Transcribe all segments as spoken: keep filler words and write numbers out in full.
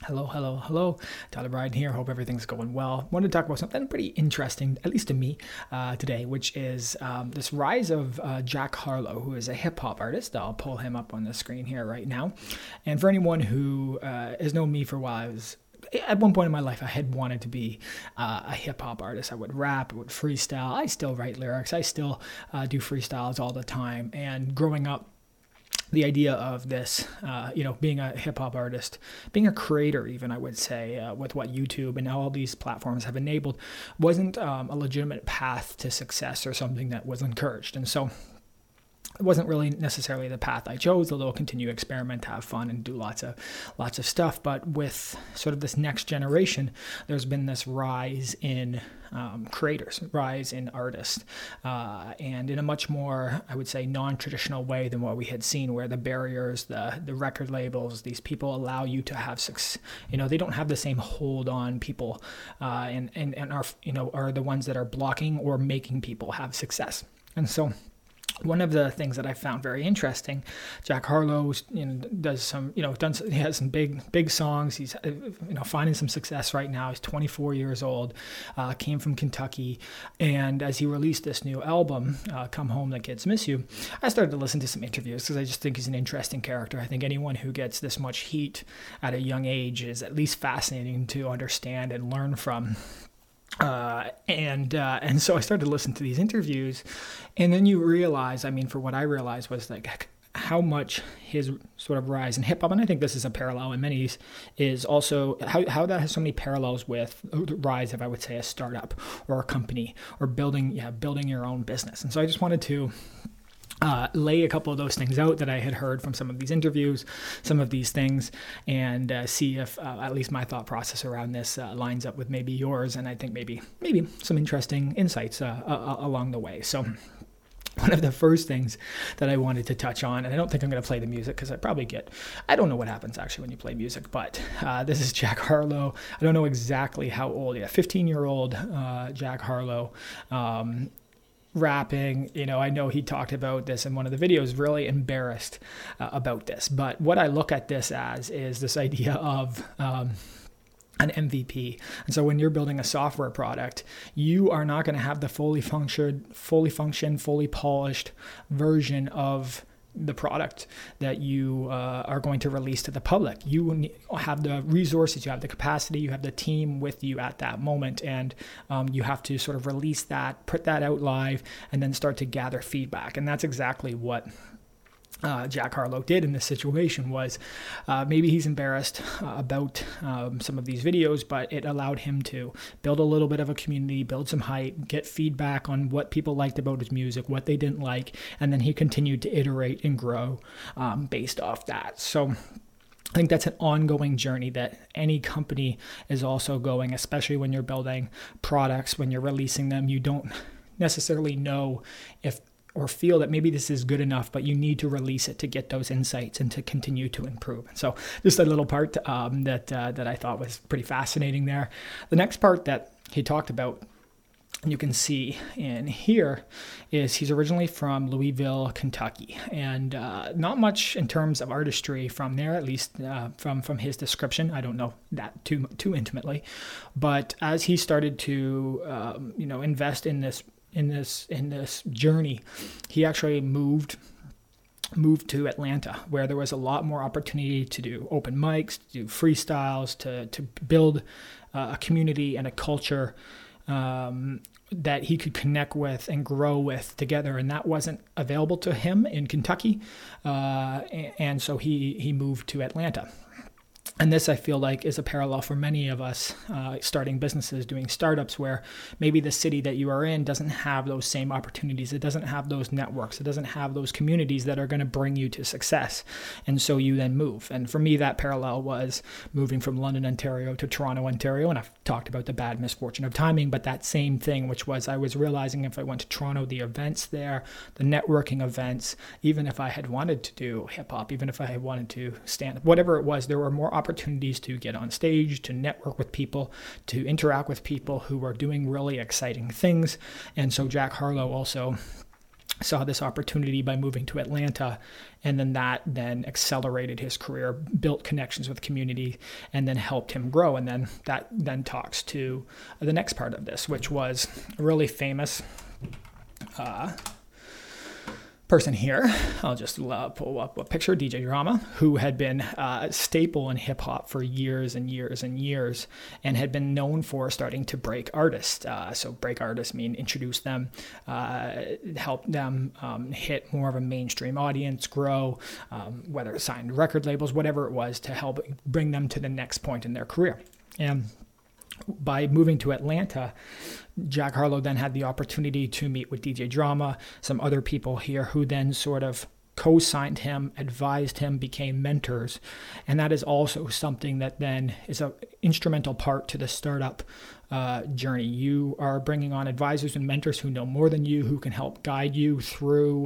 Hello, hello, hello. Tyler Bryden here. Hope everything's going well. Wanted to talk about something pretty interesting, at least to me, uh, today, which is um, this rise of uh, Jack Harlow, who is a hip hop artist. I'll pull him up on the screen here right now. And for anyone who uh, has known me for a while, I was at one point in my life, I had wanted to be uh, a hip hop artist. I would rap, I would freestyle. I still write lyrics. I still uh, do freestyles all the time. And growing up, the idea of this, uh, you know, being a hip hop artist, being a creator, even I would say, uh, with what YouTube and all these platforms have enabled, wasn't um, a legitimate path to success or something that was encouraged. And so it wasn't really necessarily the path I chose, although I'll continue to experiment, have fun, and do lots of lots of stuff. But with sort of this next generation, there's been this rise in um, creators, rise in artists, uh, and in a much more, I would say, non-traditional way than what we had seen, where the barriers, the the record labels, these people allow you to have success. You know, they don't have the same hold on people, uh, and and and are you know are the ones that are blocking or making people have success. And so, one of the things that I found very interesting, Jack Harlow, you know, does some, you know, done, he has some big, big songs. He's, you know, finding some success right now. He's twenty-four years old, uh, came from Kentucky. And as he released this new album, uh, Come Home, The Kids Miss You, I started to listen to some interviews because I just think he's an interesting character. I think anyone who gets this much heat at a young age is at least fascinating to understand and learn from. Uh, and uh, and so I started to listen to these interviews, and then you realize, I mean, for what I realized was like how much his sort of rise in hip hop, and I think this is a parallel in many, is also how, how that has so many parallels with the rise of, I would say, a startup or a company or building, yeah, building your own business. And so I just wanted to Uh, lay a couple of those things out that I had heard from some of these interviews, some of these things, and uh, see if uh, at least my thought process around this uh, lines up with maybe yours, and I think maybe maybe some interesting insights uh, uh, along the way. So one of the first things that I wanted to touch on, and I don't think I'm going to play the music because I probably get, I don't know what happens actually when you play music, but uh, this is Jack Harlow. I don't know exactly how old, yeah, fifteen-year-old uh, Jack Harlow, um, rapping. You know, I know he talked about this in one of the videos, really embarrassed uh, about this. But what I look at this as is this idea of um, an M V P. And so when you're building a software product, you are not going to have the fully functioned, fully functioned, fully polished version of the product that you uh, are going to release to the public. You have the resources, you have the capacity, you have the team with you at that moment, and um, you have to sort of release that, put that out live, and then start to gather feedback. And that's exactly what Uh, Jack Harlow did in this situation. Was uh, maybe he's embarrassed uh, about um, some of these videos, but it allowed him to build a little bit of a community, build some hype, get feedback on what people liked about his music, what they didn't like, and then he continued to iterate and grow um, based off that. So I think that's an ongoing journey that any company is also going, especially when you're building products, when you're releasing them. You don't necessarily know if or feel that maybe this is good enough, but you need to release it to get those insights and to continue to improve. So just a little part um, that uh, that I thought was pretty fascinating there. The next part that he talked about, and you can see in here, is he's originally from Louisville, Kentucky, and uh, not much in terms of artistry from there, at least uh, from from his description. I don't know that too too intimately, but as he started to um, you know invest in this in this in this journey, he actually moved moved to Atlanta, where there was a lot more opportunity to do open mics, to do freestyles, to to build uh, a community and a culture um, that he could connect with and grow with together, and that wasn't available to him in Kentucky, uh, and so he he moved to Atlanta. And this, I feel like, is a parallel for many of us uh, starting businesses, doing startups, where maybe the city that you are in doesn't have those same opportunities. It doesn't have those networks. It doesn't have those communities that are going to bring you to success. And so you then move. And for me, that parallel was moving from London, Ontario to Toronto, Ontario. And I've talked about the bad misfortune of timing, but that same thing, which was I was realizing if I went to Toronto, the events there, the networking events, even if I had wanted to do hip hop, even if I had wanted to stand up, whatever it was, there were more opportunities to get on stage, to network with people, to interact with people who were doing really exciting things. And so Jack Harlow also saw this opportunity by moving to Atlanta, and then that then accelerated his career, built connections with community, and then helped him grow. And then that then talks to the next part of this, which was a really famous uh, person here. I'll just uh, pull up a picture, D J Drama, who had been uh, a staple in hip hop for years and years and years, and had been known for starting to break artists. Uh, so break artists mean introduce them, uh, help them um, hit more of a mainstream audience, grow, um, whether signed record labels, whatever it was, to help bring them to the next point in their career. And by moving to Atlanta, Jack Harlow then had the opportunity to meet with D J Drama, some other people here who then sort of co-signed him, advised him, became mentors. And that is also something that then is an instrumental part to the startup uh, journey. You are bringing on advisors and mentors who know more than you, who can help guide you through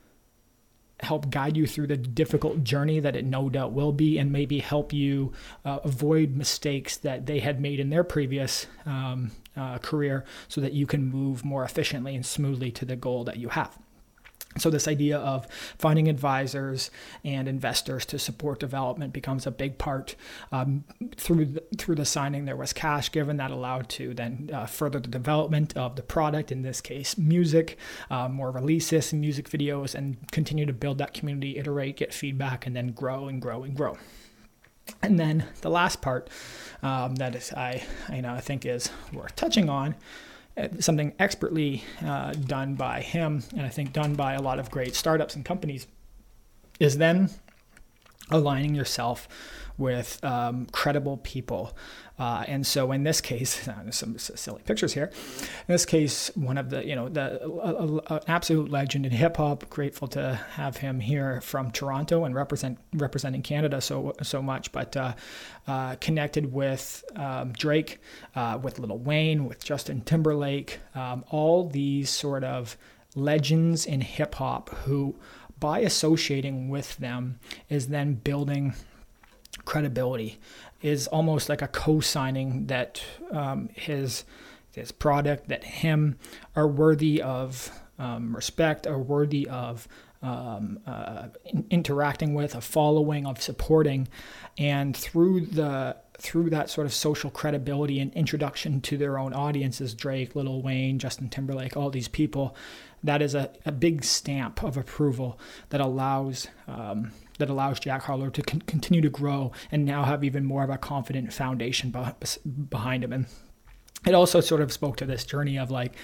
help guide you through the difficult journey that it no doubt will be, and maybe help you uh, avoid mistakes that they had made in their previous um, uh, career, so that you can move more efficiently and smoothly to the goal that you have. So this idea of finding advisors and investors to support development becomes a big part. Um, through the, through the signing, there was cash given that allowed to then uh, further the development of the product, in this case, music, uh, more releases, music videos, and continue to build that community, iterate, get feedback, and then grow and grow and grow. And then the last part um, that is, I, you know, I think is worth touching on, something expertly uh, done by him, and I think done by a lot of great startups and companies, is then aligning yourself with um, credible people. Uh, and so in this case, uh, there's some silly pictures here. In this case, one of the, you know, the uh, uh, absolute legend in hip hop, grateful to have him here from Toronto and represent representing Canada so so much, but uh, uh, connected with um, Drake, uh, with Lil Wayne, with Justin Timberlake, um, all these sort of legends in hip hop who, by associating with them, is then building credibility, is almost like a co-signing that um, his his product, that him, are worthy of um, respect, are worthy of um, uh, in- interacting with, of following, of supporting. And through the through that sort of social credibility and introduction to their own audiences, Drake, Lil Wayne, Justin Timberlake, all these people, that is a, a big stamp of approval that allows um, that allows Jack Harlow to con- continue to grow and now have even more of a confident foundation be- behind him. And it also sort of spoke to this journey of like,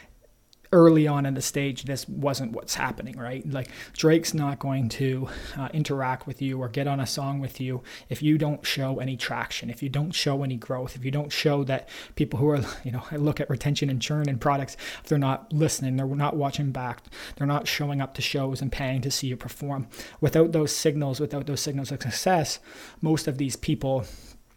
early on in the stage, this wasn't what's happening, right? Like, Drake's not going to uh, interact with you or get on a song with you if you don't show any traction, if you don't show any growth, if you don't show that people who are, you know, I look at retention and churn in products, if they're not listening, they're not watching back, they're not showing up to shows and paying to see you perform. Without those signals, without those signals of success, most of these people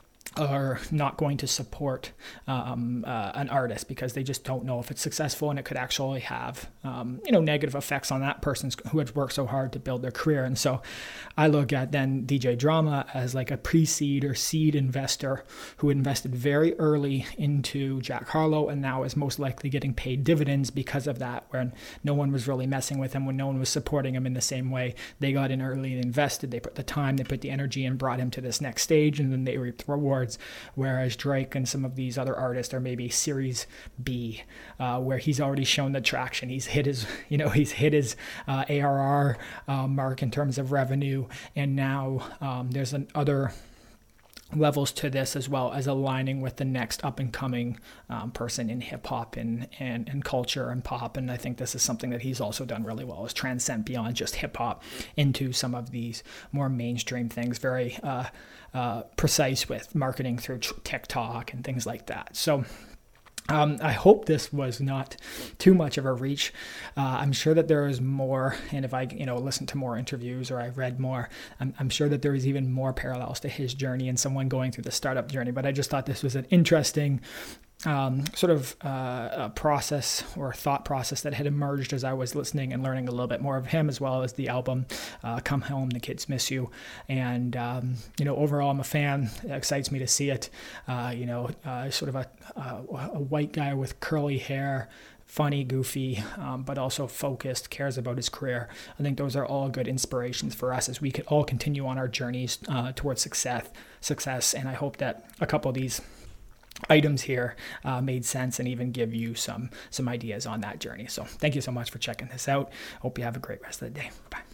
are not going to support um, uh, an artist because they just don't know if it's successful, and it could actually have, um, you know, negative effects on that person who has worked so hard to build their career. And so I look at then D J Drama as like a pre-seed or seed investor who invested very early into Jack Harlow, and now is most likely getting paid dividends because of that, when no one was really messing with him, when no one was supporting him in the same way. They got in early and invested, they put the time, they put the energy, and brought him to this next stage, and then they reaped the rewards. Whereas Drake and some of these other artists are maybe Series B, uh, where he's already shown the traction. He's hit his, you know, he's hit his uh, A R R uh, mark in terms of revenue, and now um, there's an other levels to this, as well as aligning with the next up and coming um, person in hip hop and, and and culture and pop. And I think this is something that he's also done really well, is transcend beyond just hip hop into some of these more mainstream things, very uh, uh, precise with marketing through TikTok and things like that. So Um, I hope this was not too much of a reach. Uh, I'm sure that there is more, and if I, you know, listened to more interviews or I read more, I'm, I'm sure that there is even more parallels to his journey and someone going through the startup journey. But I just thought this was an interesting um, sort of uh, a process or thought process that had emerged as I was listening and learning a little bit more of him, as well as the album uh, Come Home, The Kids Miss You. And, um, you know, overall, I'm a fan. It excites me to see it. Uh, you know, uh, sort of a, a, a white guy with curly hair, funny, goofy, um, but also focused, cares about his career. I think those are all good inspirations for us as we could all continue on our journeys uh, towards success. Success, and I hope that a couple of these items here uh, made sense and even give you some some ideas on that journey. So thank you so much for checking this out. Hope you have a great rest of the day. Bye.